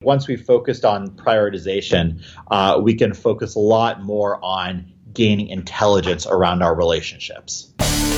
once we focused on prioritization, we can focus a lot more on gaining intelligence around our relationships.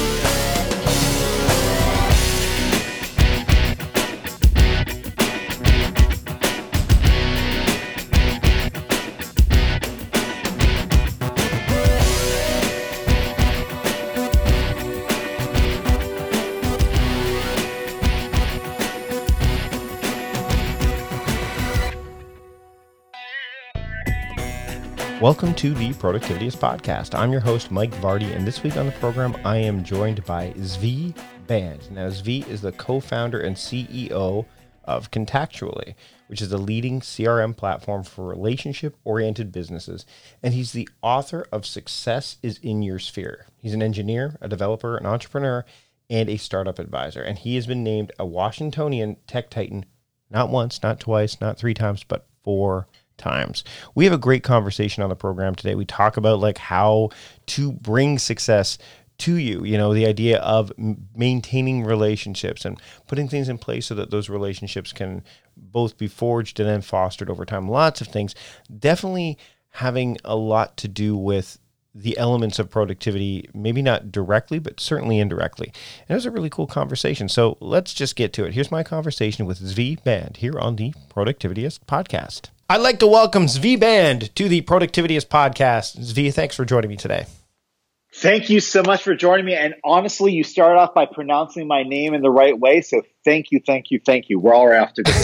Welcome to the Productivityist Podcast. I'm your host, Mike Vardy, and this week on the program, I am joined by Zvi Band. Now, Zvi is the co-founder and CEO of Contactually, which is the leading CRM platform for relationship-oriented businesses, and he's the author of Success is in Your Sphere. He's an engineer, a developer, an entrepreneur, and a startup advisor, and he has been named a Washingtonian Tech Titan not once, not twice, not three times, but 4 times. We have a great conversation on the program today. We talk about like how to bring success to you, you know, the idea of maintaining relationships and putting things in place so that those relationships can both be forged and then fostered over time. Lots of things, definitely having a lot to do with the elements of productivity, maybe not directly, but certainly indirectly. And it was a really cool conversation. So let's just get to it. Here's my conversation with Zvi Band here on the Productivityist Podcast. I'd like to welcome Zvi Band to the Productivityist Podcast. Zvi, thanks for joining me today. Thank you so much for joining me. And honestly, you started off by pronouncing my name in the right way. So thank you. We're all off to a good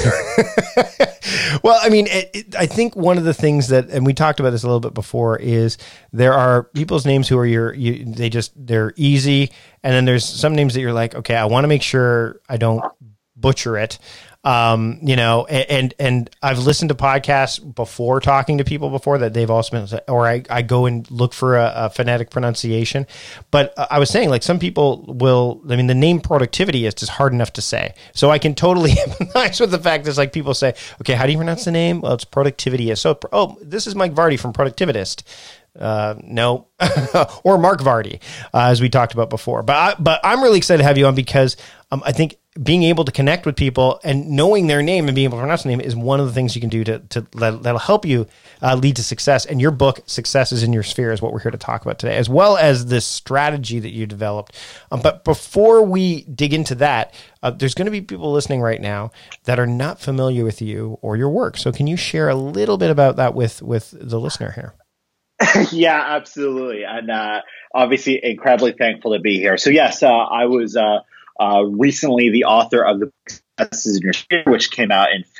start. Well, I mean, I think one of the things that, and we talked about this a little bit before, is there are people's names who are they're easy. And then there's some names that you're like, okay, I want to make sure I don't butcher it. You know, and I've listened to podcasts before talking to people before that they've also been, or I go and look for a phonetic pronunciation. But I was saying, like, some people will, I mean, the name Productivityist is hard enough to say. So I can totally empathize with the fact that, like, people say, okay, how do you pronounce the name? Well, it's Productivityist. So, this is Mike Vardy from Productivitist. No, or Mark Vardy, as we talked about before. But I'm really excited to have you on because I think being able to connect with people and knowing their name and being able to pronounce the name is one of the things you can do that'll help you lead to success. And your book, Success is in Your Sphere, is what we're here to talk about today, as well as this strategy that you developed. But before we dig into that, there's going to be people listening right now that are not familiar with you or your work. So can you share a little bit about that with the listener here? Yeah, absolutely. And obviously incredibly thankful to be here. So yes, I was recently the author of the book Success is in Your Sphere, which came out in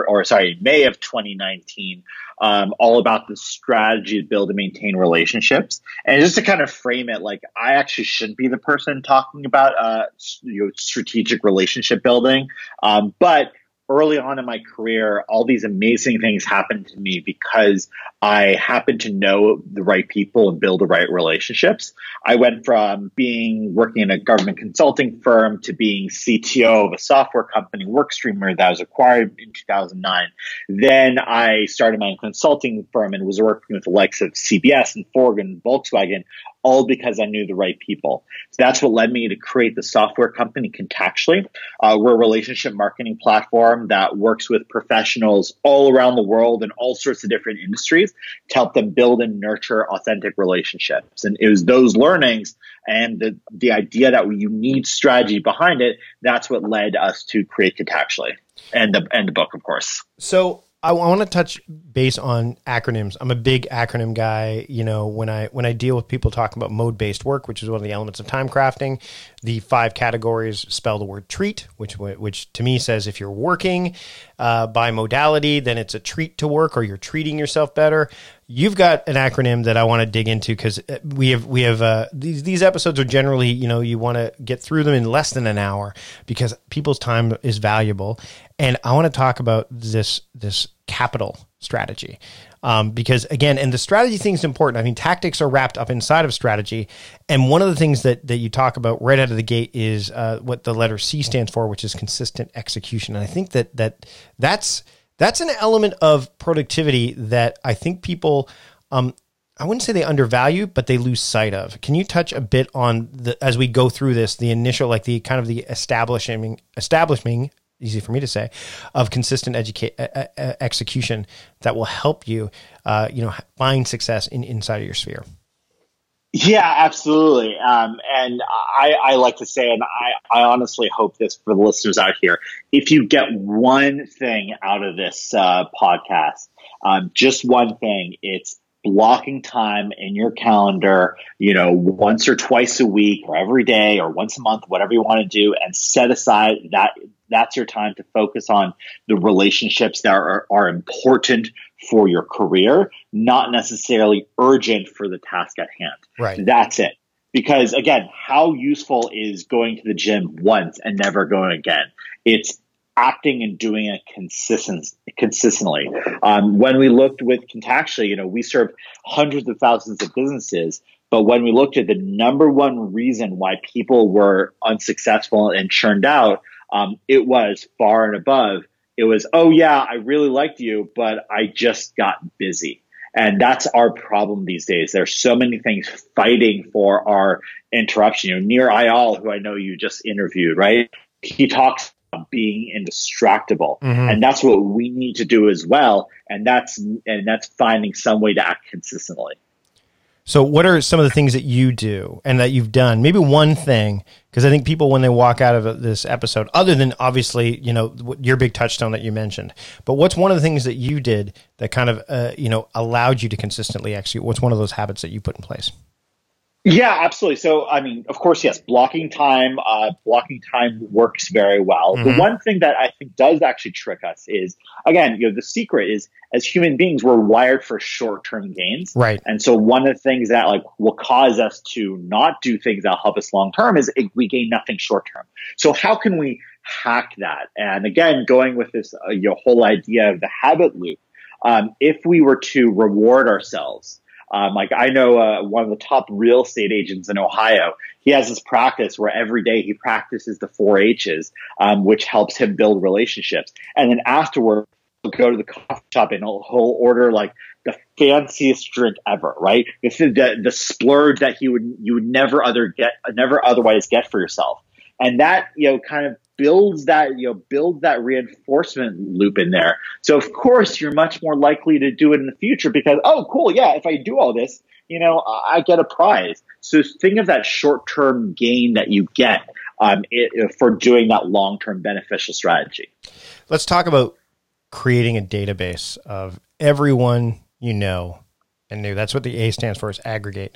May of 2019, all about the strategy to build and maintain relationships. And just to kind of frame it, like, I actually shouldn't be the person talking about strategic relationship building, but early on in my career, all these amazing things happened to me because I happened to know the right people and build the right relationships. I went from working in a government consulting firm to being CTO of a software company, WorkStreamer, that was acquired in 2009. Then I started my own consulting firm and was working with the likes of CBS and Ford and Volkswagen, all because I knew the right people. So that's what led me to create the software company Contactually. We're a relationship marketing platform that works with professionals all around the world in all sorts of different industries to help them build and nurture authentic relationships. And it was those learnings and the idea that you need strategy behind it, that's what led us to create Contactually and the book, of course. So I want to touch base on acronyms. I'm a big acronym guy. You know, when I deal with people talking about mode-based work, which is one of the elements of time crafting, the 5 categories spell the word treat, which to me says if you're working by modality, then it's a treat to work, or you're treating yourself better. You've got an acronym that I want to dig into because we have these episodes are generally, you know, you want to get through them in less than an hour because people's time is valuable. And I want to talk about this capital strategy because, again, and the strategy thing is important. I mean, tactics are wrapped up inside of strategy. And one of the things that you talk about right out of the gate is what the letter C stands for, which is consistent execution. And I think that's an element of productivity that I think people, I wouldn't say they undervalue, but they lose sight of. Can you touch a bit on as we go through this, the initial, like the kind of the establishing easy for me to say, of consistent execution that will help you, find success inside of your sphere. Yeah, absolutely. And I like to say, and I honestly hope this for the listeners out here, if you get one thing out of this podcast, just one thing, it's blocking time in your calendar, once or twice a week or every day or once a month, whatever you want to do, and set aside that's your time to focus on the relationships that are important for your career, not necessarily urgent for the task at hand. Right. That's it. Because again, how useful is going to the gym once and never going again? It's acting and doing it consistently. When we looked with Contactually, we serve hundreds of thousands of businesses, but when we looked at the number one reason why people were unsuccessful and churned out, it was far and above. It was, oh yeah, I really liked you, but I just got busy. And that's our problem these days. There's so many things fighting for our interruption. Nir Eyal, who I know you just interviewed, right? He talks about being indistractable. Mm-hmm. And that's what we need to do as well. And that's finding some way to act consistently. So what are some of the things that you do and that you've done? Maybe one thing, because I think people, when they walk out of this episode, other than obviously, your big touchstone that you mentioned, but what's one of the things that you did that kind of, allowed you to consistently execute? What's one of those habits that you put in place? Yeah, absolutely. So, of course, yes, blocking time works very well. Mm-hmm. The one thing that I think does actually trick us is, again, the secret is, as human beings, we're wired for short-term gains. Right. And so one of the things that will cause us to not do things that help us long-term is we gain nothing short-term. So how can we hack that? And again, going with this whole idea of the habit loop, if we were to reward ourselves, I know one of the top real estate agents in Ohio, he has this practice where every day he practices the 4 H's, which helps him build relationships. And then afterward, he'll go to the coffee shop and he'll order the fanciest drink ever, right? This is the splurge that you would never otherwise get for yourself. And that, kind of builds that reinforcement loop in there. So of course you're much more likely to do it in the future because, oh, cool. Yeah. If I do all this, I get a prize. So think of that short-term gain that you get, for doing that long-term beneficial strategy. Let's talk about creating a database of everyone and knew. That's what the A stands for, is aggregate.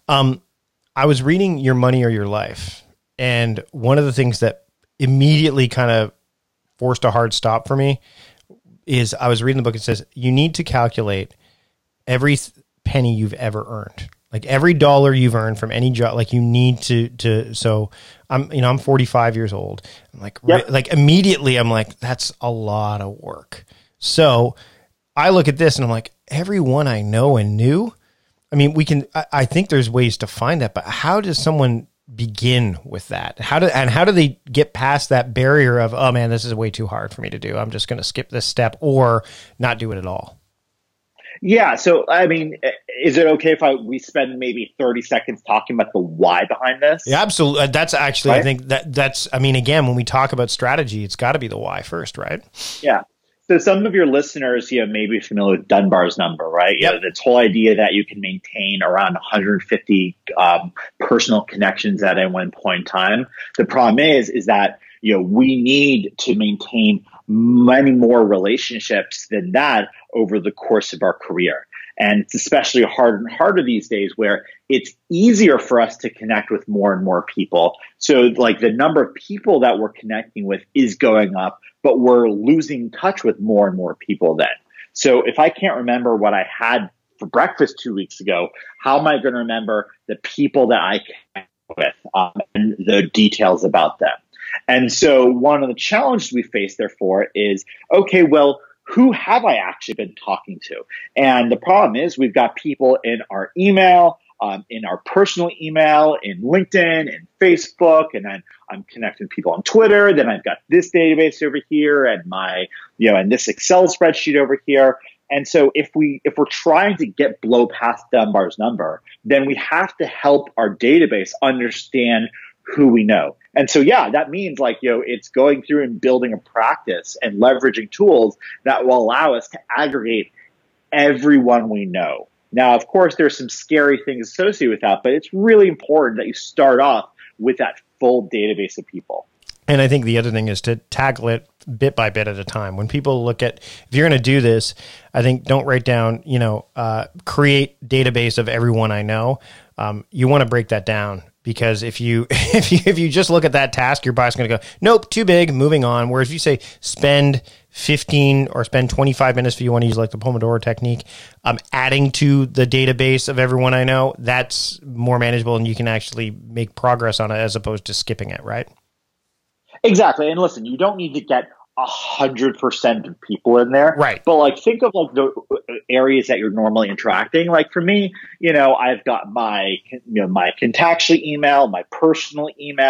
I was reading Your Money or Your Life, and one of the things that immediately kind of forced a hard stop for me is I was reading the book. It says you need to calculate every penny you've ever earned, like every dollar you've earned from any job. Like you need to. So I'm 45 years old. I'm like immediately I'm like, that's a lot of work. So I look at this and I'm like, everyone I know and knew. I think there's ways to find that, but how does someone begin with that? How do they get past that barrier of, oh man, this is way too hard for me to do, I'm just going to skip this step or not do it at all? Yeah. So, is it okay if we spend maybe 30 seconds talking about the why behind this? Yeah, absolutely. That's actually, right? I think that's, again, when we talk about strategy, it's got to be the why first, right? Yeah. So some of your listeners, may be familiar with Dunbar's number, right? Yep. This whole idea that you can maintain around 150 personal connections at any one point in time. The problem is that, we need to maintain many more relationships than that over the course of our career. And it's especially harder and harder these days where it's easier for us to connect with more and more people. So the number of people that we're connecting with is going up, but we're losing touch with more and more people then. So if I can't remember what I had for breakfast 2 weeks ago, how am I going to remember the people that I connect with and the details about them? And so one of the challenges we face, therefore, is, okay, well, who have I actually been talking to? And the problem is we've got people in our email, in our personal email, in LinkedIn, in Facebook, and then I'm connecting people on Twitter. Then I've got this database over here and and this Excel spreadsheet over here. And so if we're trying to blow past Dunbar's number, then we have to help our database understand who we know. And so, yeah, that means like, it's going through and building a practice and leveraging tools that will allow us to aggregate everyone we know. Now, of course, there's some scary things associated with that, but it's really important that you start off with that full database of people. And I think the other thing is to tackle it bit by bit at a time. When people look at, if you're going to do this, I think don't write down, create database of everyone I know. You want to break that down, because if you just look at that task, your body's going to go, nope, too big, moving on. Whereas if you say spend 15 or spend 25 minutes, if you want to use like the Pomodoro technique, adding to the database of everyone I know, that's more manageable and you can actually make progress on it as opposed to skipping it, right? Exactly. And listen, you don't need to get 100% of people in there. Right. But like, think of like the areas that you're normally interacting. Like for me, I've got my Contactually email, my personal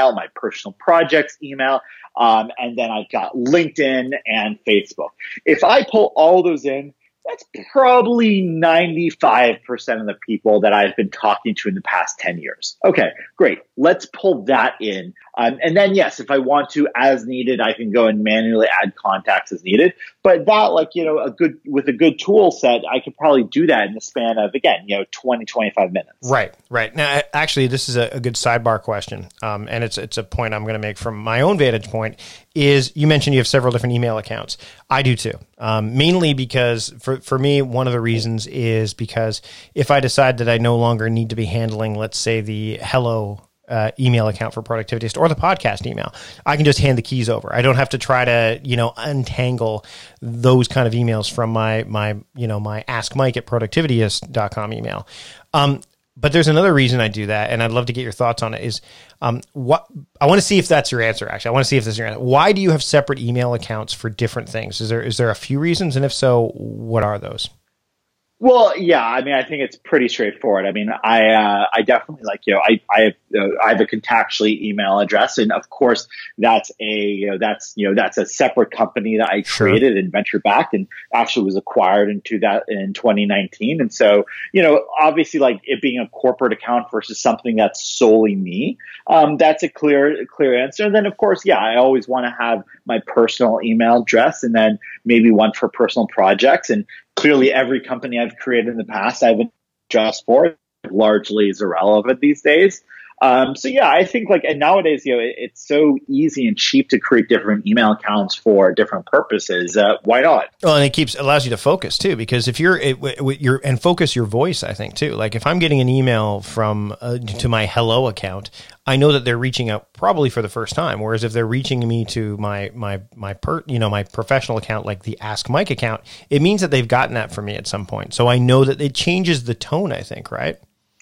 projects email. And then I've got LinkedIn and Facebook. If I pull all those in, that's probably 95% of the people that I've been talking to in the past 10 years. Okay, great. Let's pull that in. And then, yes, if I want to, as needed, I can go and manually add contacts as needed. But that, with a good tool set, I could probably do that in the span of, again, 20, 25 minutes. Right. Now, actually, this is a good sidebar question. And it's a point I'm going to make from my own vantage point, is you mentioned you have several different email accounts. I do too. Mainly because for me, one of the reasons is because if I decide that I no longer need to be handling, let's say, the hello email account for Productivityist or the podcast email, I can just hand the keys over. I don't have to try to, untangle those kind of emails from my Ask Mike at productivityist.com email. But there's another reason I do that, and I'd love to get your thoughts on it, is what I want to see if that's your answer, actually. I want to see if this is your answer. Why do you have separate email accounts for different things? Is there a few reasons? And if so, what are those? Well, yeah, I mean, I think it's pretty straightforward. I mean, I definitely I have a Contactually email address, and of course, that's a separate company that I created and venture backed, and actually was acquired in 2019. And so, obviously, like it being a corporate account versus something that's solely me, that's a clear answer. And then, of course, yeah, I always want to have my personal email address, and then maybe one for personal projects. And clearly, every company I've created in the past, I've adjusted for. Largely is irrelevant these days. So yeah, I think and nowadays, it's so easy and cheap to create different email accounts for different purposes. Why not? Well, and it allows you to focus too, because if and focus your voice, I think too. Like if I'm getting an email from to my hello account, I know that they're reaching out probably for the first time. Whereas if they're reaching me to my professional account, like the Ask Mike account, it means that they've gotten that from me at some point. So I know that it changes the tone, I think, right?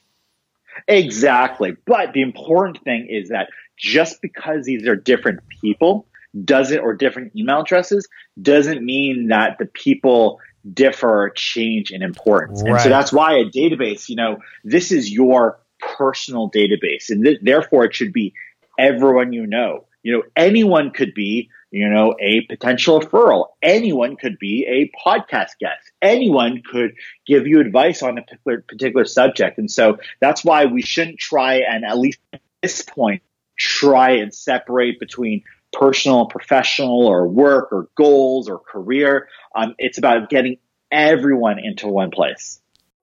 Exactly. But the important thing is that just because these are different people or different email addresses doesn't mean that the people differ or change in importance. Right. And so that's why a database, this is your personal database, and therefore it should be everyone you know. Anyone could be, a potential referral. Anyone could be a podcast guest. Anyone could give you advice on a particular subject. And so that's why we shouldn't try, and at least at this point, try and separate between personal, professional, or work, or goals, or career. It's about getting everyone into one place.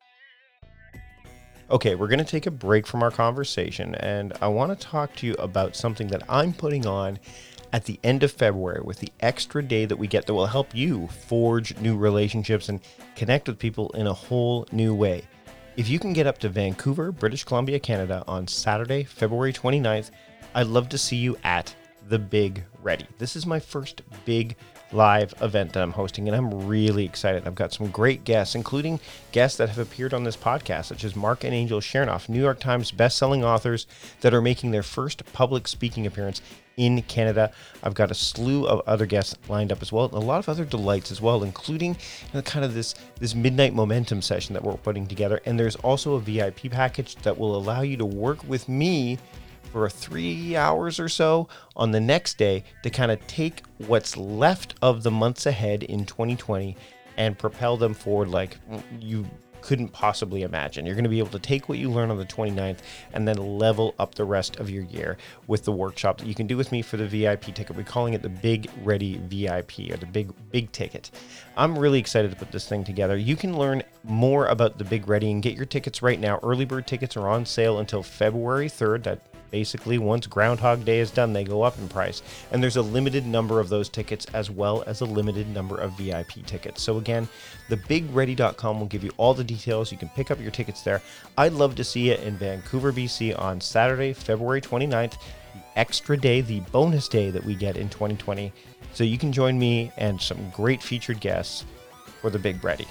Okay, we're going to take a break from our conversation, and I want to talk to you about something that I'm putting on at the end of February with the extra day that we get that will help you forge new relationships and connect with people in a whole new way. If you can get up to Vancouver, British Columbia, Canada on Saturday, February 29th, I'd love to see you at The Big Ready. This is my first big live event that I'm hosting, and I'm really excited. I've got some great guests, including guests that have appeared on this podcast, such as Mark and Angel Chernoff, New York Times best-selling authors that are making their first public speaking appearance in Canada. I've got a slew of other guests lined up as well, and a lot of other delights as well, including kind of this midnight momentum session that we're putting together. And there's also a VIP package that will allow you to work with me for 3 hours or so on the next day to kind of take what's left of the months ahead in 2020 and propel them forward like you couldn't possibly imagine. You're going to be able to take what you learn on the 29th and then level up the rest of your year with the workshop that you can do with me for the VIP ticket. We're calling it the Big Ready VIP, or the big ticket. I'm really excited to put this thing together. You can learn more about the Big Ready and get your tickets right now. Early bird tickets are on sale until February 3rd. That basically, once Groundhog Day is done, they go up in price. And there's a limited number of those tickets, as well as a limited number of VIP tickets. So again, thebigready.com will give you all the details. You can pick up your tickets there. I'd love to see you in Vancouver, BC on Saturday, February 29th, the extra day, the bonus day that we get in 2020. So you can join me and some great featured guests for the Big Ready.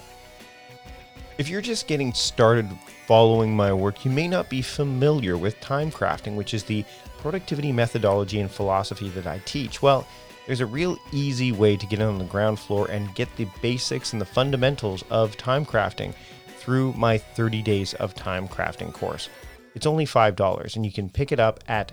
If you're just getting started following my work, you may not be familiar with time crafting, which is the productivity methodology and philosophy that I teach. Well, there's a real easy way to get in on the ground floor and get the basics and the fundamentals of time crafting through my 30 Days of Time Crafting course. It's only $5, and you can pick it up at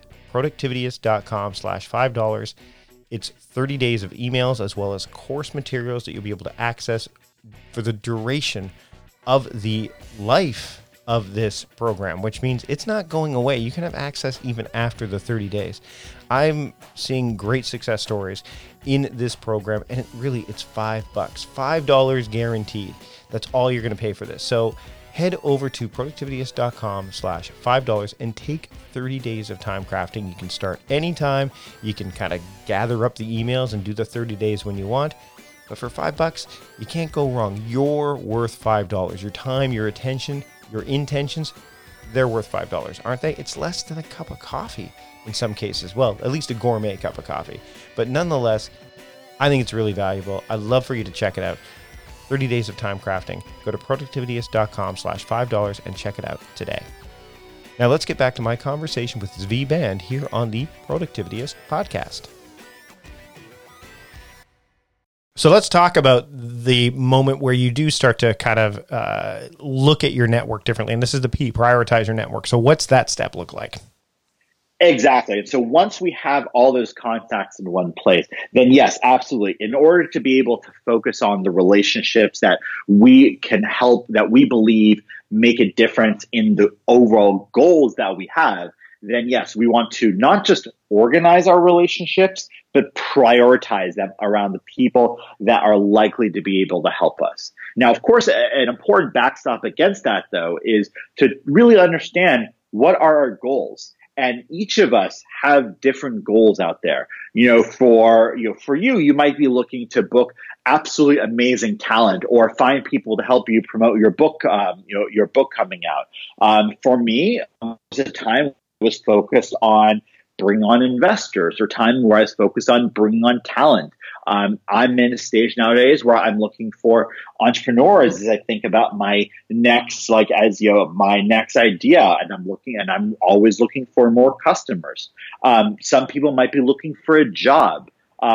productivityist.com/$5. It's 30 days of emails as well as course materials that you'll be able to access for the duration of the life of this program, which means it's not going away. You can have access even after the 30 days. I'm seeing great success stories in this program, and it's $5. $5 guaranteed. That's all you're going to pay for this. So head over to productivityist.com/$5 and take 30 days of time crafting. You can start anytime. You can kind of gather up the emails and do the 30 days when you want. But for $5, you can't go wrong. You're worth $5. Your time, your attention, your intentions, they're worth $5, aren't they? It's less than a cup of coffee in some cases. Well, at least a gourmet cup of coffee. But nonetheless, I think it's really valuable. I'd love for you to check it out. 30 Days of Time Crafting. Go to productivityist.com/$5 and check it out today. Now let's get back to my conversation with Zvi Band here on the Productivityist podcast. So let's talk about the moment where you do start to kind of look at your network differently. And this is the P, prioritize your network. So what's that step look like? Exactly. And so once we have all those contacts in one place, then yes, absolutely. In order to be able to focus on the relationships that we can help, that we believe make a difference in the overall goals that we have, then yes, we want to not just organize our relationships, but prioritize them around the people that are likely to be able to help us. Now, of course, an important backstop against that, though, is to really understand what are our goals. And each of us have different goals out there. For you, you might be looking to book absolutely amazing talent or find people to help you promote your book, your book coming out. For me, there's a time was focused on bringing on investors, or time where I was focused on bringing on talent. I'm in a stage nowadays where I'm looking for entrepreneurs as I think about my next, my next idea, and I'm always looking for more customers. Some people might be looking for a job.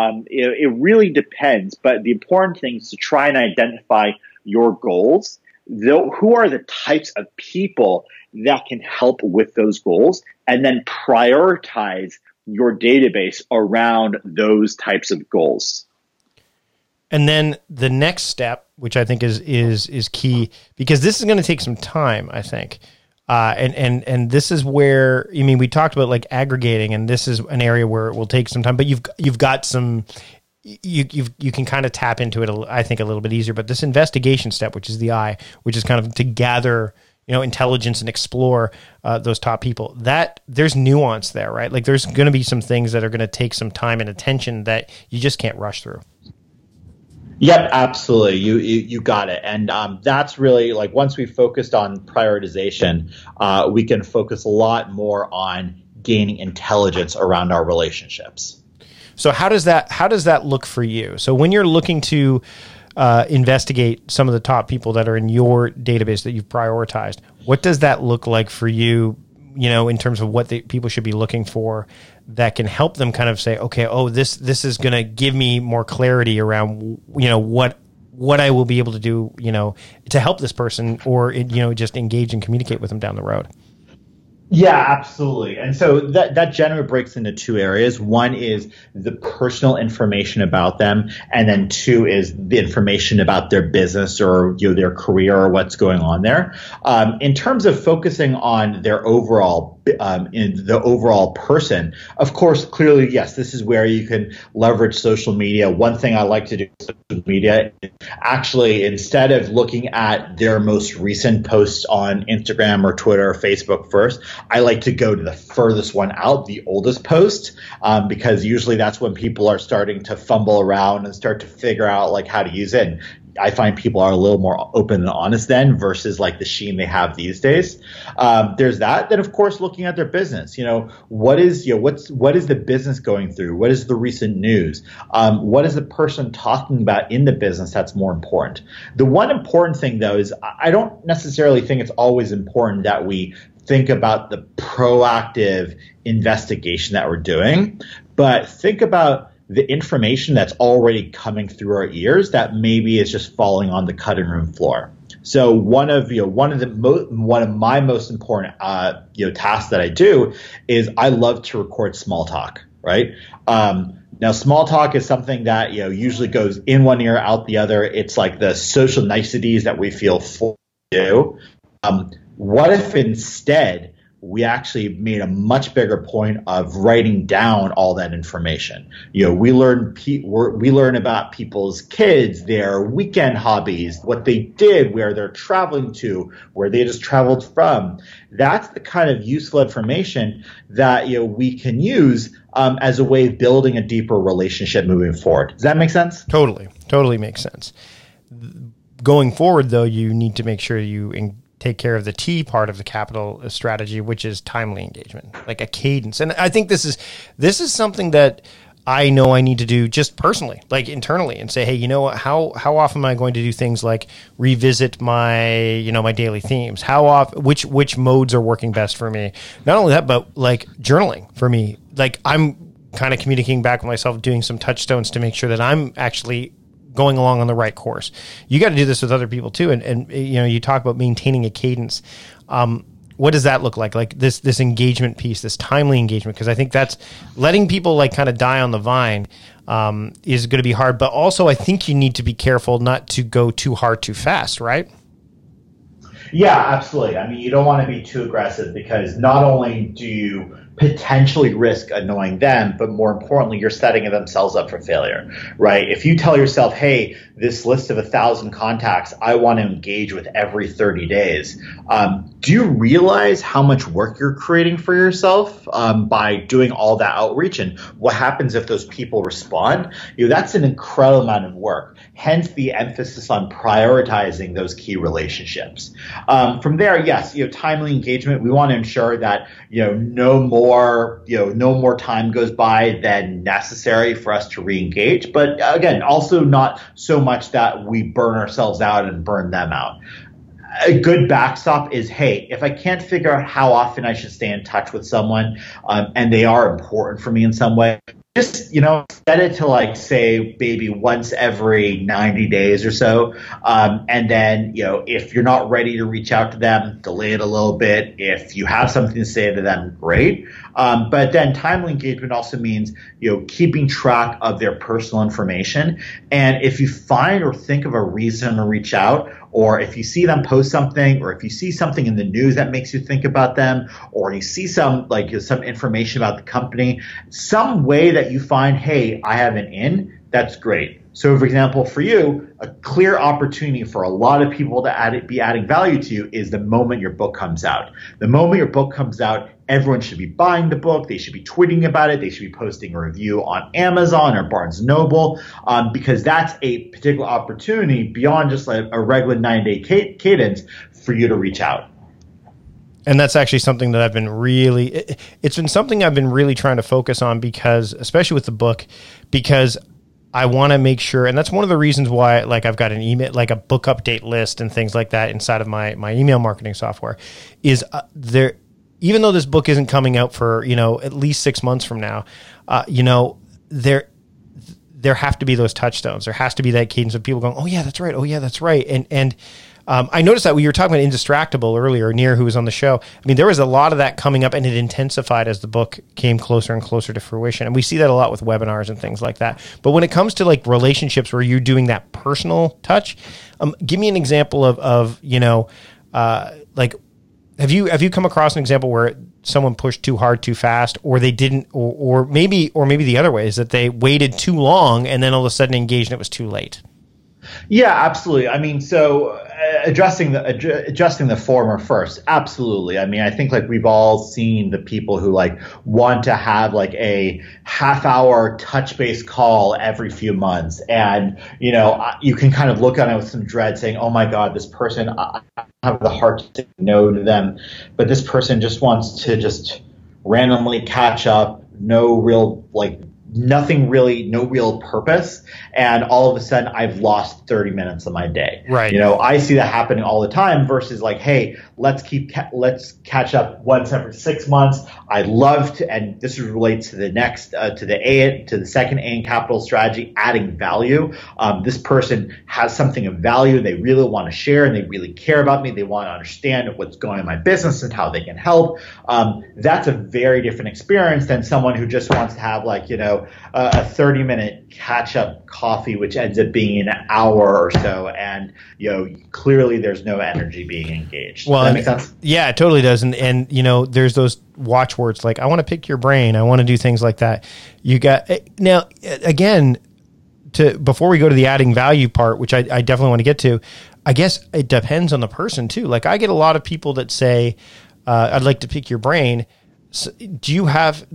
It really depends, but the important thing is to try and identify your goals. Who are the types of people that can help with those goals, and then prioritize your database around those types of goals. And then the next step, which I think is key, because this is going to take some time, I think. And this is where, we talked about like aggregating, and this is an area where it will take some time, but you've got some, you can kind of tap into it, I think, a little bit easier. But this investigation step, which is the I, which is kind of to gather, intelligence and explore those top people, that there's nuance there, right? Like there's going to be some things that are going to take some time and attention that you just can't rush through. Yep, absolutely. You got it. And that's really like, once we focused on prioritization, we can focus a lot more on gaining intelligence around our relationships. So how does that look for you? So when you're looking to investigate some of the top people that are in your database that you've prioritized, what does that look like for you, in terms of what people should be looking for that can help them kind of say, okay, this is going to give me more clarity around, what I will be able to do, to help this person, or, just engage and communicate with them down the road? Yeah, absolutely. And so that generally breaks into two areas. One is the personal information about them, and then two is the information about their business or their career or what's going on there. In terms of focusing on their overall in the overall person, of course, clearly, yes, this is where you can leverage social media. One thing I like to do with social media is actually, instead of looking at their most recent posts on Instagram or Twitter or Facebook first, I like to go to the furthest one out, the oldest post, because usually that's when people are starting to fumble around and start to figure out like how to use it. And I find people are a little more open and honest then versus like the sheen they have these days. There's that. Then of course, looking at their business, what is the business going through? What is the recent news? What is the person talking about in the business that's more important? The one important thing though is I don't necessarily think it's always important that we think about the proactive investigation that we're doing, but think about the information that's already coming through our ears that maybe is just falling on the cutting room floor. So one of my most important tasks that I do is I love to record small talk, right? Now, small talk is something that usually goes in one ear, out the other. It's like the social niceties that we feel forced to do. What if instead we actually made a much bigger point of writing down all that information? We learn about people's kids, their weekend hobbies, what they did, where they're traveling to, where they just traveled from. That's the kind of useful information that we can use as a way of building a deeper relationship moving forward. Does that make sense? Totally makes sense. Going forward, though, you need to make sure you take care of the T part of the capital strategy, which is timely engagement, like a cadence. And I think this is something that I know I need to do just personally, like internally, and say, hey, how often am I going to do things like revisit my, my daily themes? How often, which modes are working best for me? Not only that, but like journaling for me, like I'm kind of communicating back with myself, doing some touchstones to make sure that I'm actually going along on the right course. You got to do this with other people too. And you talk about maintaining a cadence. What does that look like? Like this engagement piece, this timely engagement, because I think that's letting people like kind of die on the vine is going to be hard. But also I think you need to be careful not to go too hard too fast, right? Yeah, absolutely. I mean, you don't want to be too aggressive because not only do you potentially risk annoying them, but more importantly, you're setting themselves up for failure, right? If you tell yourself, hey, this list of 1,000 contacts, I want to engage with every 30 days. Do you realize how much work you're creating for yourself by doing all that outreach? And what happens if those people respond? That's an incredible amount of work. Hence the emphasis on prioritizing those key relationships. From there, yes, timely engagement. We want to ensure that no more time goes by than necessary for us to re-engage. But again, also not so much that we burn ourselves out and burn them out. A good backstop is, hey, if I can't figure out how often I should stay in touch with someone, and they are important for me in some way, just, set it to like, say, maybe once every 90 days or so. And then, if you're not ready to reach out to them, delay it a little bit. If you have something to say to them, great. But then timely engagement also means, keeping track of their personal information. And if you find or think of a reason to reach out, or if you see them post something, or if you see something in the news that makes you think about them, or you see some information about the company, some way that you find, hey, I have an in, that's great. So, for example, for you, a clear opportunity for a lot of people to be adding value to you is the moment your book comes out. The moment your book comes out, everyone should be buying the book. They should be tweeting about it. They should be posting a review on Amazon or Barnes & Noble, because that's a particular opportunity beyond just like a regular 9-day cadence for you to reach out. And that's actually something that it's been something I've been really trying to focus on, because, especially with the book, because I want to make sure, and that's one of the reasons why, like, I've got an email, like a book update list and things like that inside of my email marketing software, is there, even though this book isn't coming out for, at least 6 months from now, there have to be those touchstones. There has to be that cadence of people going, oh yeah, that's right. Oh yeah, that's right. And I noticed that when you were talking about Indistractable earlier, Nir, who was on the show, I mean, there was a lot of that coming up, and it intensified as the book came closer and closer to fruition. And we see that a lot with webinars and things like that. But when it comes to like relationships where you're doing that personal touch, give me an example of like, have you come across an example where someone pushed too hard too fast, or they didn't, or maybe the other way is that they waited too long and then all of a sudden engaged and it was too late? Yeah, absolutely. I mean, so addressing the former first, absolutely. I mean, I think like we've all seen the people who like want to have like a half-hour touch-base call every few months, and you can kind of look at it with some dread, saying, "Oh my God, this person, I have the heart to say no to them," but this person just wants to just randomly catch up, no real nothing really, no real purpose, and all of a sudden I've lost 30 minutes of my day. Right. I see that happening all the time versus like, hey, let's catch up once every 6 months. I love to, and this relates to the next, to the second A in capital strategy, adding value. This person has something of value they really want to share, and they really care about me. They want to understand what's going on in my business and how they can help. That's a very different experience than someone who just wants to have a 30-minute catch-up coffee, which ends up being an hour or so, and clearly there's no energy being engaged. Well, does that make sense? Yeah, it totally does. And there's those watchwords like, I want to pick your brain, I want to do things like that. You got now again, before we go to the adding value part, which I definitely want to get to, I guess it depends on the person too. Like I get a lot of people that say, I'd like to pick your brain. So, do you have,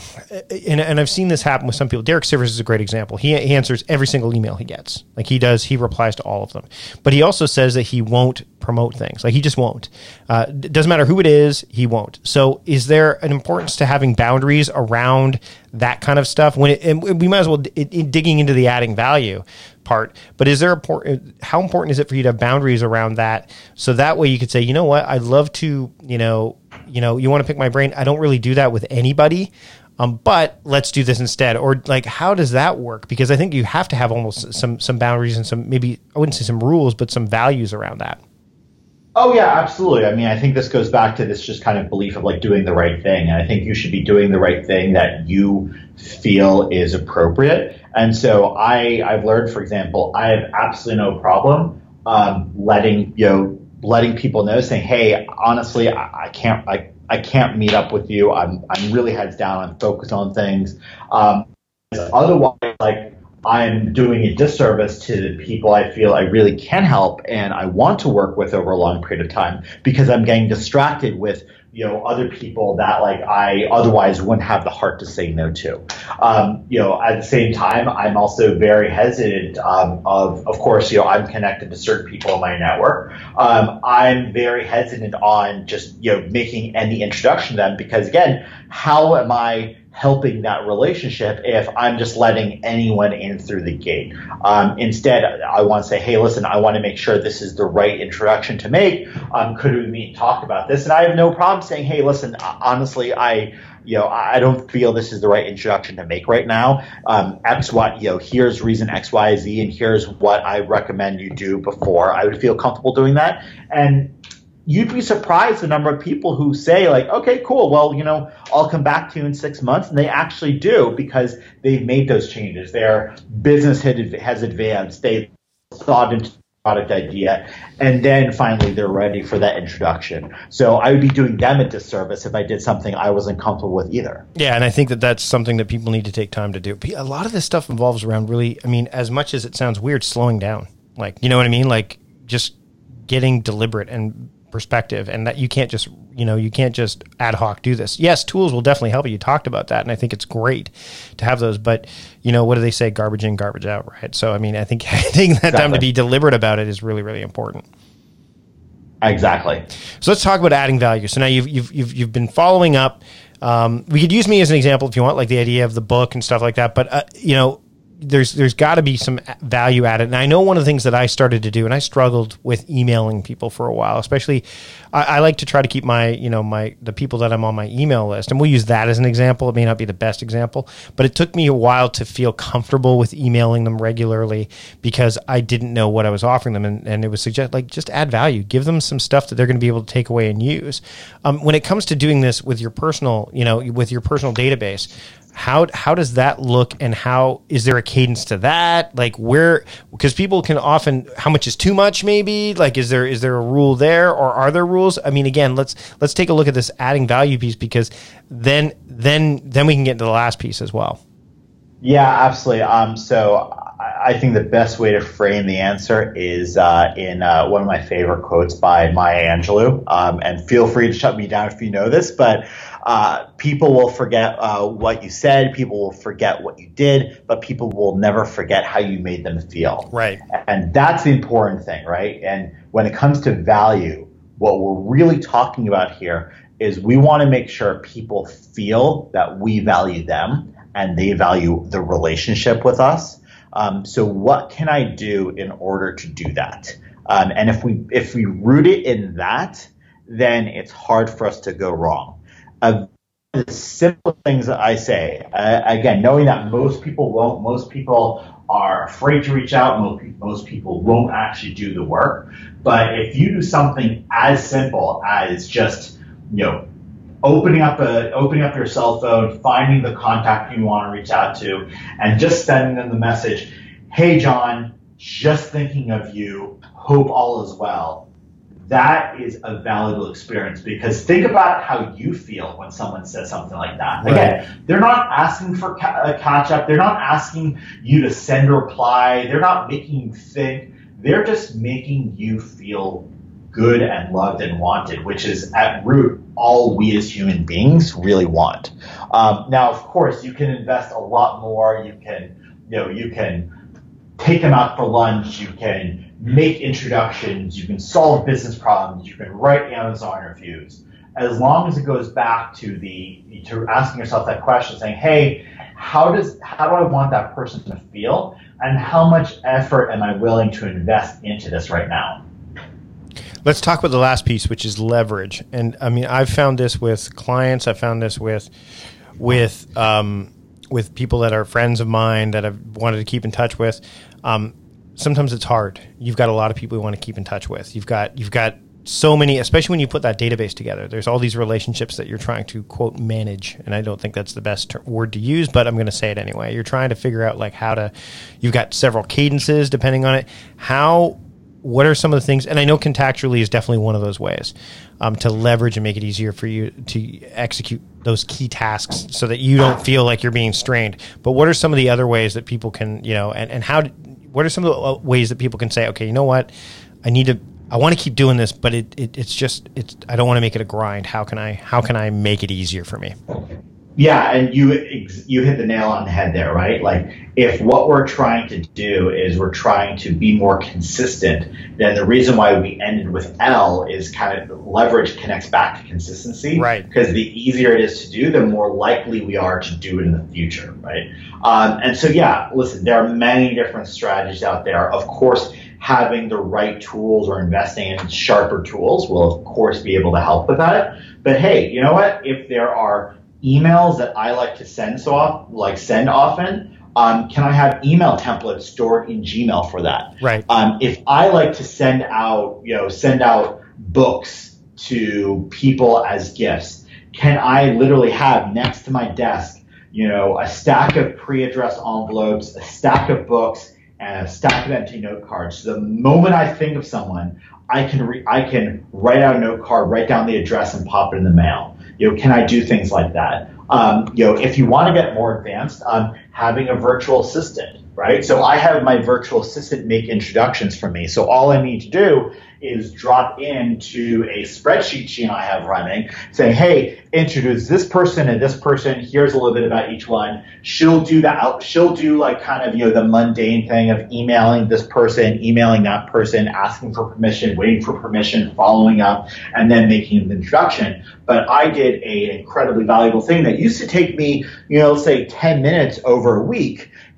and I've seen this happen with some people. Derek Sivers is a great example. He answers every single email he gets. Like he replies to all of them. But he also says that he won't promote things. Like he just won't. It doesn't matter who it is, he won't. So is there an importance to having boundaries around that kind of stuff? And we might as well digging into the adding value part. But how important is it for you to have boundaries around that? So that way you could say, you know what, I'd love to, you want to pick my brain. I don't really do that with anybody. But let's do this instead. Or like, how does that work? Because I think you have to have almost some boundaries and some, maybe I wouldn't say some rules, but some values around that. Oh yeah, absolutely. I mean, I think this goes back to this just kind of belief of like doing the right thing. And I think you should be doing the right thing that you feel is appropriate. And so I've learned, for example, I have absolutely no problem letting people know, saying, hey, honestly, I can't meet up with you. I'm really heads down. I'm focused on things. Otherwise, like I'm doing a disservice to the people I feel I really can help and I want to work with over a long period of time, because I'm getting distracted with other people that like I otherwise wouldn't have the heart to say no to. At the same time, I'm also very hesitant of course, I'm connected to certain people in my network. I'm very hesitant on just, making any introduction to them, because again, how am I helping that relationship if I'm just letting anyone in through the gate? Instead, I want to say, hey, listen, I want to make sure this is the right introduction to make. Could we meet and talk about this? And I have no problem saying, hey, listen, honestly, I don't feel this is the right introduction to make right now. Here's reason X, Y, Z, and here's what I recommend you do before I would feel comfortable doing that. And you'd be surprised the number of people who say like, okay, cool. Well, I'll come back to you in 6 months. And they actually do, because they've made those changes. Their business has advanced. They've thought into the product idea. And then finally they're ready for that introduction. So I would be doing them a disservice if I did something I wasn't comfortable with either. Yeah. And I think that that's something that people need to take time to do. A lot of this stuff involves around really, I mean, as much as it sounds weird, slowing down. Like, you know what I mean? Like just getting deliberate and perspective, and that you can't just ad hoc do this. Yes, tools will definitely help you. You talked about that, and I think it's great to have those, but what do they say? Garbage in, garbage out, right? So, I mean, I think taking that time to be deliberate about it is really, really important. Exactly. So let's talk about adding value. So now you've been following up. We could use me as an example if you want, like the idea of the book and stuff like that, but there's got to be some value added. And I know one of the things that I started to do, and I struggled with emailing people for a while, especially I like to try to keep the people that I'm on my email list, and we'll use that as an example. It may not be the best example, but it took me a while to feel comfortable with emailing them regularly because I didn't know what I was offering them, and it was just add value, give them some stuff that they're going to be able to take away and use. When it comes to doing this with your personal database, how does that look, and how is there a cadence to that? Like because people can often, how much is too much maybe? Like is there a rule there, or are there rules? I mean, again, let's take a look at this adding value piece, because then we can get into the last piece as well. Yeah, absolutely. So I think the best way to frame the answer is in one of my favorite quotes by Maya Angelou. And feel free to shut me down if you know this, but people will forget what you said, people will forget what you did, but people will never forget how you made them feel. Right. And that's the important thing, right? And when it comes to value, what we're really talking about here is we want to make sure people feel that we value them and they value the relationship with us. So what can I do in order to do that? And if we root it in that, then it's hard for us to go wrong. The simple things that I say, again, knowing that most people won't, most people are afraid to reach out, most people won't actually do the work. But if you do something as simple as just, opening up your cell phone, finding the contact you want to reach out to, and just sending them the message, "Hey John, just thinking of you, hope all is well." That is a valuable experience, because think about how you feel when someone says something like that. Again, they're not asking for a catch up. They're not asking you to send a reply. They're not making you think. They're just making you feel good and loved and wanted, which is at root all we as human beings really want. Now, of course, you can invest a lot more. You can take them out for lunch. You can make introductions. You can solve business problems. You can write Amazon reviews. As long as it goes back to asking yourself that question, saying, "Hey, how do I want that person to feel, and how much effort am I willing to invest into this right now?" Let's talk about the last piece, which is leverage. And I mean, I've found this with clients. I've found this with people that are friends of mine that I've wanted to keep in touch with. Sometimes it's hard. You've got a lot of people you want to keep in touch with. You've got so many, especially when you put that database together. There's all these relationships that you're trying to, quote, manage. And I don't think that's the best word to use, but I'm going to say it anyway. You're trying to figure out you've got several cadences depending on it. What are some of the things, and I know Contactually is definitely one of those ways to leverage and make it easier for you to execute those key tasks so that you don't feel like you're being strained. But what are some of the other ways that people can, what are some of the ways that people can say, okay, you know what, I want to keep doing this, but it's I don't want to make it a grind. How can I make it easier for me? Yeah, and you hit the nail on the head there, right? Like, if what we're trying to do is we're trying to be more consistent, then the reason why we ended with L is kind of leverage connects back to consistency. Right. Because the easier it is to do, the more likely we are to do it in the future, right? And so, yeah, listen, there are many different strategies out there. Of course, having the right tools or investing in sharper tools will, of course, be able to help with that. But hey, you know what? If there are emails that I like to send often, can I have email templates stored in Gmail for that? Right. If I like to send out books to people as gifts, can I literally have next to my desk, a stack of pre-addressed envelopes, a stack of books, and a stack of empty note cards? So the moment I think of someone, I can write out a note card, write down the address, and pop it in the mail. Can I do things like that? If you want to get more advanced, having a virtual assistant, right? So I have my virtual assistant make introductions for me. So all I need to do is drop into a spreadsheet sheet I have running, saying, "Hey, introduce this person and this person. Here's a little bit about each one." She'll do that. She'll do the mundane thing of emailing this person, emailing that person, asking for permission, waiting for permission, following up, and then making an introduction. But I did an incredibly valuable thing that used to take me, say 10 minutes over a week.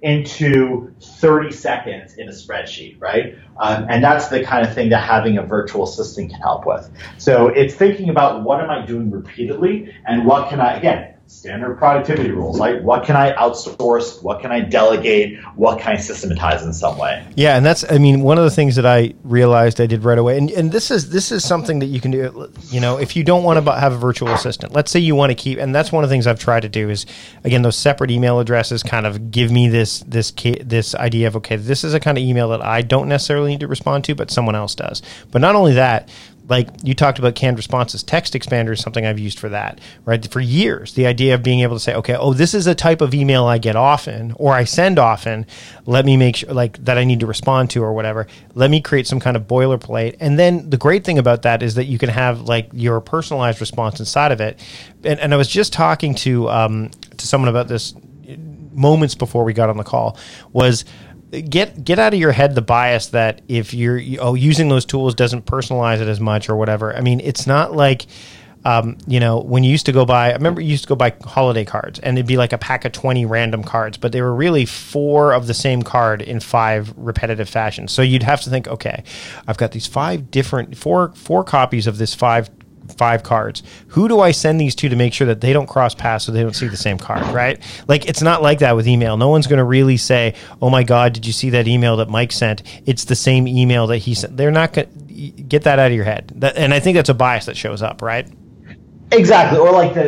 into 30 seconds in a spreadsheet, right? And that's the kind of thing that having a virtual assistant can help with. So it's thinking about what am I doing repeatedly and what can I, again, standard productivity rules, like what can I outsource, what can I delegate, what can I systematize in some way. Yeah, and that's, I mean, one of the things that I realized I did right away, and this is something that you can do, you know, if you don't want to have a virtual assistant, let's say you want to keep, and that's one of the things I've tried to do is, again, those separate email addresses kind of give me this idea of, okay, this is a kind of email that I don't necessarily need to respond to, but someone else does. But not only that, like you talked about canned responses, Text Expander is something I've used for that, right? For years, the idea of being able to say, okay, oh, this is a type of email I get often or I send often. Let me make sure like that I need to respond to or whatever. Let me create some kind of boilerplate. And then the great thing about that is that you can have like your personalized response inside of it. And I was just talking to someone about this moments before we got on the call was, get out of your head the bias that if you're using those tools doesn't personalize it as much or whatever. I mean, it's not like you know, when you used to go buy, I remember you used to go buy holiday cards and it'd be like a pack of 20 random cards, but they were really 4 of the same card in 5 repetitive fashions. So you'd have to think, okay, I've got these 5 different four copies of this 5 cards. Who do I send these to make sure that they don't cross paths so they don't see the same card, right? Like, it's not like that with email. No one's going to really say, oh my God, did you see that email that Mike sent? It's the same email that he sent. They're not going to get that out of your head. And I think that's a bias that shows up, right? Exactly. Or like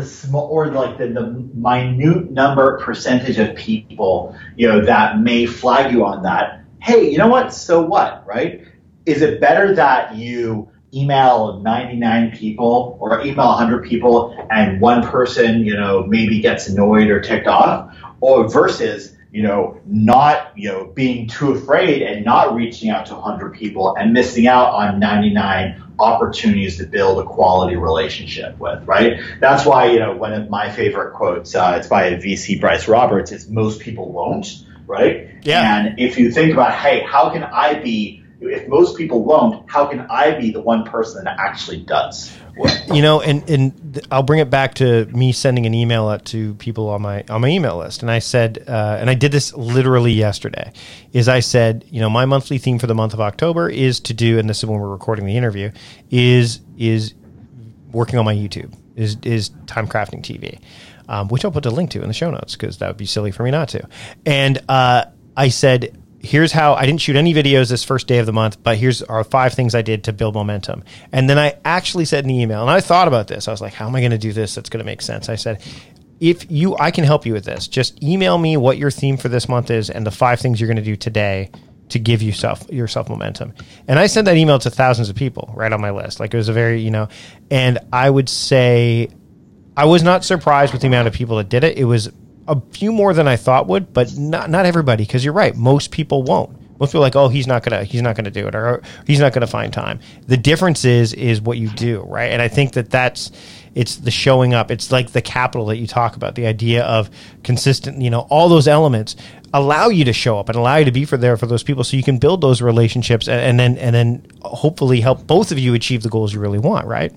the minute number percentage of people, you know, that may flag you on that. Hey, you know what? So what, right? Is it better that you email 99 people or email 100 people and one person, you know, maybe gets annoyed or ticked off, or versus, you know, not, you know, being too afraid and not reaching out to 100 people and missing out on 99 opportunities to build a quality relationship with, right? That's why, you know, one of my favorite quotes, it's by VC Bryce Roberts, is most people won't, right? Yeah. And if you think about, hey, how can I be, if most people won't, how can I be the one person that actually does? You know, and I'll bring it back to me sending an email out to people on my email list. And I said, and I did this literally yesterday, is I said, you know, my monthly theme for the month of October is to do, and this is when we're recording the interview, is working on my YouTube, is time crafting TV, which I'll put a link to in the show notes because that would be silly for me not to. And I said, here's how I didn't shoot any videos this first day of the month, but here's our 5 things I did to build momentum. And then I actually said in the email, and I thought about this. I was like, how am I going to do this that's going to make sense? I said, I can help you with this. Just email me what your theme for this month is and the 5 things you're going to do today to give yourself momentum. And I sent that email to thousands of people right on my list. Like, it was a very, you know, and I would say I was not surprised with the amount of people that did it. It was a few more than I thought would, but not everybody, because you're right. Most people won't. Most people are like, oh, he's not gonna do it, or he's not gonna find time. The difference is what you do, right? And I think it's the showing up. It's like the capital that you talk about, the idea of consistent, you know, all those elements allow you to show up and allow you to be there for those people so you can build those relationships and then hopefully help both of you achieve the goals you really want, right?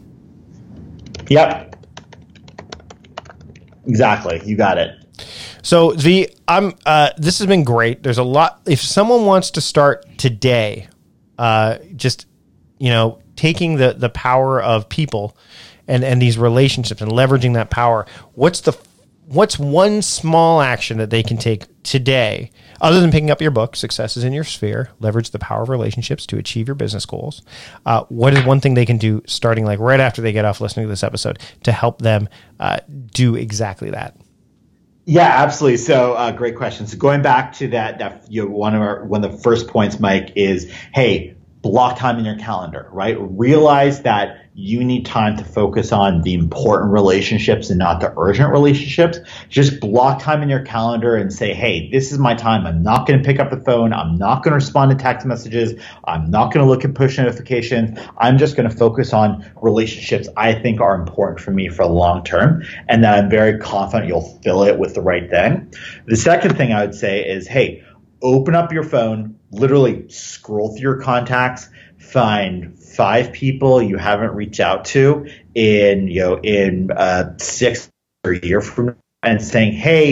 Yep. Exactly. You got it. So this has been great. There's a lot. If someone wants to start today, just, you know, taking the power of people and these relationships and leveraging that power, what's one small action that they can take today, other than picking up your book, Success is in Your Sphere, Leverage the Power of Relationships to Achieve Your Business Goals? What is one thing they can do starting like right after they get off listening to this episode to help them do exactly that? Yeah, absolutely. So great question. So going back to that, you know, one of the first points, Mike, is, hey, block time in your calendar, right? Realize that you need time to focus on the important relationships and not the urgent relationships. Just block time in your calendar and say, hey, this is my time. I'm not going to pick up the phone. I'm not going to respond to text messages. I'm not going to look at push notifications. I'm just going to focus on relationships I think are important for me for the long term, and that I'm very confident you'll fill it with the right thing. The second thing I would say is, hey, open up your phone, literally scroll through your contacts, find 5 people you haven't reached out to in 6 or a year from now, and saying, hey,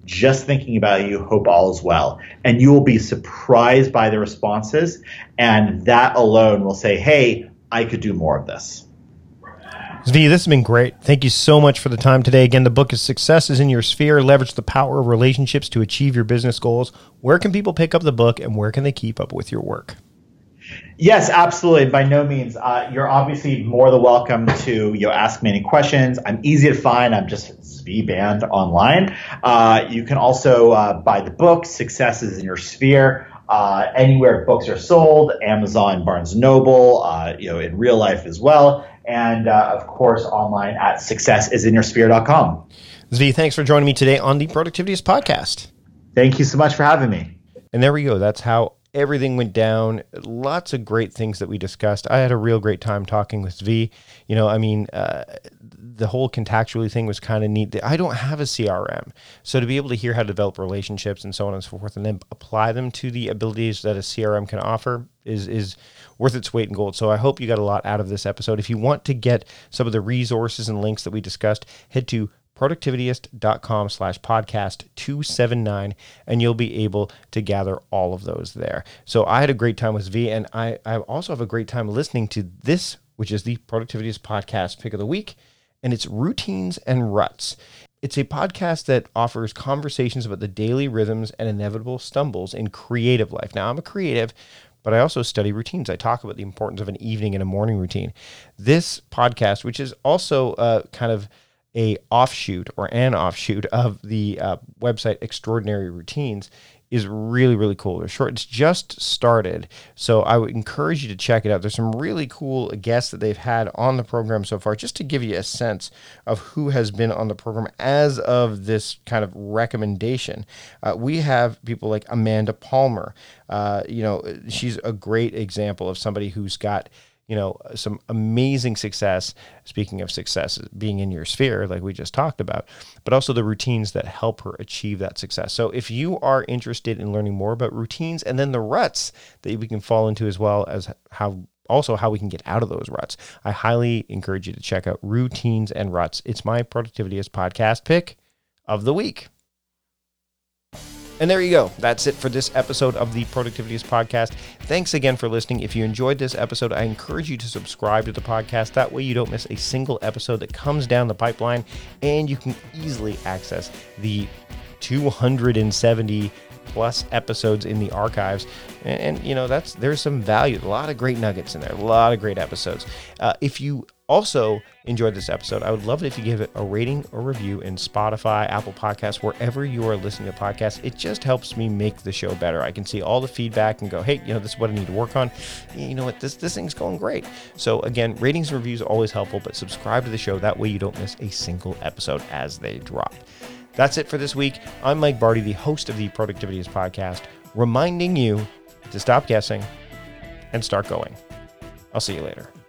just thinking about you, hope all is well. And you will be surprised by the responses. And that alone will say, hey, I could do more of this. Zvi, this has been great. Thank you so much for the time today. Again, the book is Success is in Your Sphere. Leverage the power of relationships to achieve your business goals. Where can people pick up the book and where can they keep up with your work? Yes, absolutely. By no means. You're obviously more than welcome to ask me any questions. I'm easy to find. I'm just Zvi Band online. You can also buy the book, Success is in Your Sphere, anywhere books are sold, Amazon, Barnes & Noble, in real life as well. And, of course, online at successisinyoursphere.com. Zvi, thanks for joining me today on the Productivityist Podcast. Thank you so much for having me. And there we go. That's how everything went down. Lots of great things that we discussed. I had a real great time talking with Zvi. The whole Contactually thing was kind of neat. I don't have a CRM. So to be able to hear how to develop relationships and so on and so forth, and then apply them to the abilities that a CRM can offer is worth its weight in gold. So I hope you got a lot out of this episode. If you want to get some of the resources and links that we discussed, head to productivityist.com/podcast 279, and you'll be able to gather all of those there. So I had a great time with Zvi, and I also have a great time listening to this, which is the Productivityist Podcast Pick of the Week, and it's Routines and Ruts. It's a podcast that offers conversations about the daily rhythms and inevitable stumbles in creative life. Now, I'm a creative, but I also study routines. I talk about the importance of an evening and a morning routine. This podcast, which is also kind of an offshoot of the website Extraordinary Routines, is really, really cool. They're short. It's just started, so I would encourage you to check it out. There's some really cool guests that they've had on the program so far, just to give you a sense of who has been on the program as of this kind of recommendation. We have people like Amanda Palmer. She's a great example of somebody who's got some amazing success. Speaking of success, being in your sphere, like we just talked about, but also the routines that help her achieve that success. So if you are interested in learning more about routines and then the ruts that we can fall into, as well as how we can get out of those ruts, I highly encourage you to check out Routines and Ruts. It's my Productivityist Podcast Pick of the Week. And there you go. That's it for this episode of the Productivityist Podcast. Thanks again for listening. If you enjoyed this episode, I encourage you to subscribe to the podcast. That way you don't miss a single episode that comes down the pipeline, and you can easily access the 270 plus episodes in the archives. And there's some value, a lot of great nuggets in there, a lot of great episodes. If you also enjoyed this episode, I would love it if you give it a rating or review in Spotify, Apple Podcasts, wherever you are listening to podcasts. It just helps me make the show better. I can see all the feedback and go, hey, this is what I need to work on. You know what, this thing's going great. So again, ratings and reviews are always helpful, but subscribe to the show. That way you don't miss a single episode as they drop. That's it for this week. I'm Mike Vardy, the host of the Productivityist Podcast, reminding you to stop guessing and start going. I'll see you later.